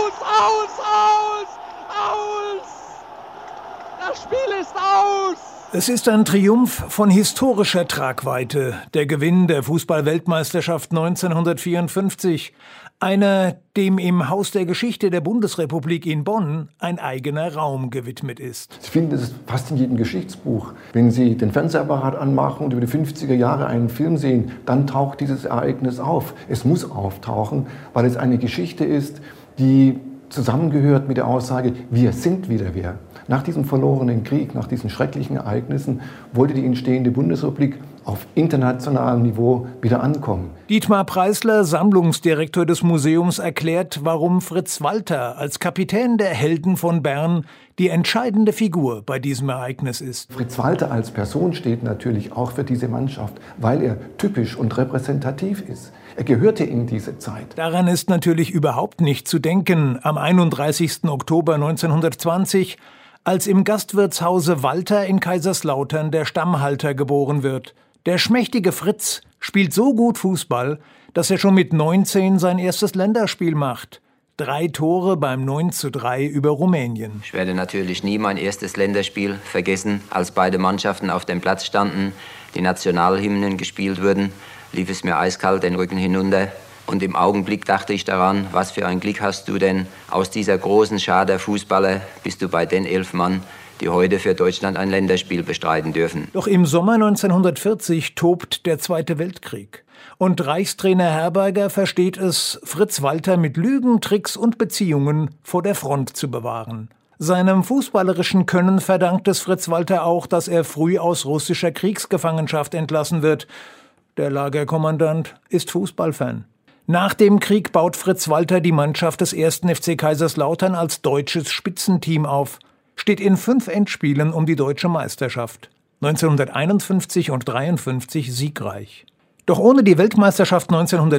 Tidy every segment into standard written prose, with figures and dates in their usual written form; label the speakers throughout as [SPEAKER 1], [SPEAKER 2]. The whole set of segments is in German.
[SPEAKER 1] Aus! Das Spiel ist aus!
[SPEAKER 2] Es ist ein Triumph von historischer Tragweite, der Gewinn der Fußball-Weltmeisterschaft 1954. Einer, dem im Haus der Geschichte der Bundesrepublik in Bonn ein eigener Raum gewidmet ist.
[SPEAKER 3] Ich finde, das ist fast in jedem Geschichtsbuch. Wenn Sie den Fernsehapparat anmachen und über die 50er Jahre einen Film sehen, dann taucht dieses Ereignis auf. Es muss auftauchen, weil es eine Geschichte ist, die zusammengehört mit der Aussage, wir sind wieder wer. Nach diesem verlorenen Krieg, nach diesen schrecklichen Ereignissen, wollte die entstehende Bundesrepublik auf internationalem Niveau wieder ankommen.
[SPEAKER 2] Dietmar Preisler, Sammlungsdirektor des Museums, erklärt, warum Fritz Walter als Kapitän der Helden von Bern die entscheidende Figur bei diesem Ereignis ist.
[SPEAKER 3] Fritz Walter als Person steht natürlich auch für diese Mannschaft, weil er typisch und repräsentativ ist. Er gehörte in diese Zeit.
[SPEAKER 2] Daran ist natürlich überhaupt nicht zu denken. Am 31. Oktober 1920, als im Gastwirtshause Walter in Kaiserslautern der Stammhalter geboren wird. Der schmächtige Fritz spielt so gut Fußball, dass er schon mit 19 sein erstes Länderspiel macht. 3 Tore beim 9:3 über Rumänien.
[SPEAKER 4] Ich werde natürlich nie mein erstes Länderspiel vergessen. Als beide Mannschaften auf dem Platz standen, die Nationalhymnen gespielt wurden, lief es mir eiskalt den Rücken hinunter. Und im Augenblick dachte ich daran, was für ein Glück hast du denn, aus dieser großen Schar der Fußballer bist du bei den 11 Mann, die heute für Deutschland ein Länderspiel bestreiten dürfen.
[SPEAKER 2] Doch im Sommer 1940 tobt der Zweite Weltkrieg. Und Reichstrainer Herberger versteht es, Fritz Walter mit Lügen, Tricks und Beziehungen vor der Front zu bewahren. Seinem fußballerischen Können verdankt es Fritz Walter auch, dass er früh aus russischer Kriegsgefangenschaft entlassen wird. Der Lagerkommandant ist Fußballfan. Nach dem Krieg baut Fritz Walter die Mannschaft des 1. FC Kaiserslautern als deutsches Spitzenteam auf, steht in 5 Endspielen um die deutsche Meisterschaft, 1951 und 1953 siegreich. Doch ohne die Weltmeisterschaft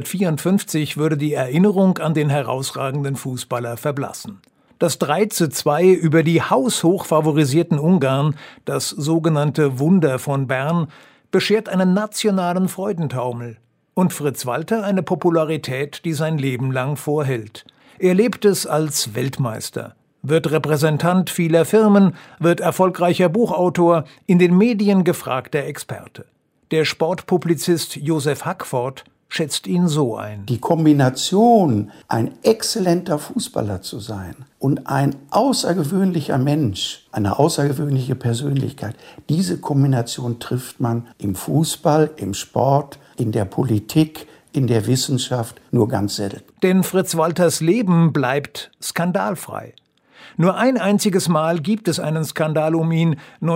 [SPEAKER 2] 1954 würde die Erinnerung an den herausragenden Fußballer verblassen. Das 3:2 über die haushoch favorisierten Ungarn, das sogenannte Wunder von Bern, beschert einen nationalen Freudentaumel. Und Fritz Walter eine Popularität, die sein Leben lang vorhält. Er lebt es als Weltmeister, wird Repräsentant vieler Firmen, wird erfolgreicher Buchautor, in den Medien gefragter Experte. Der Sportpublizist Josef Hackford schätzt ihn so ein.
[SPEAKER 5] Die Kombination, ein exzellenter Fußballer zu sein und ein außergewöhnlicher Mensch, eine außergewöhnliche Persönlichkeit, diese Kombination trifft man im Fußball, im Sport, in der Politik, in der Wissenschaft nur ganz selten.
[SPEAKER 2] Denn Fritz Walters Leben bleibt skandalfrei. Nur ein einziges Mal gibt es einen Skandal um ihn,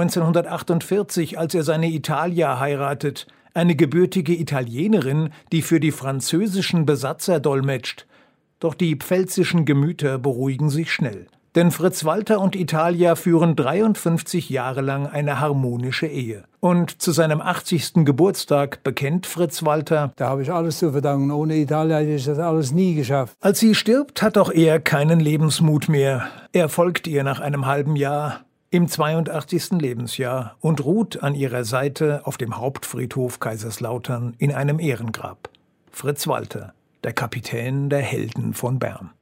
[SPEAKER 2] 1948, als er seine Italia heiratet, eine gebürtige Italienerin, die für die französischen Besatzer dolmetscht. Doch die pfälzischen Gemüter beruhigen sich schnell. Denn Fritz Walter und Italia führen 53 Jahre lang eine harmonische Ehe. Und zu seinem 80. Geburtstag bekennt Fritz Walter:
[SPEAKER 6] Da habe ich alles zu verdanken. Ohne Italia hätte ich das alles nie geschafft.
[SPEAKER 2] Als sie stirbt, hat auch er keinen Lebensmut mehr. Er folgt ihr nach einem halben Jahr, im 82. Lebensjahr, und ruht an ihrer Seite auf dem Hauptfriedhof Kaiserslautern in einem Ehrengrab. Fritz Walter, der Kapitän der Helden von Bern.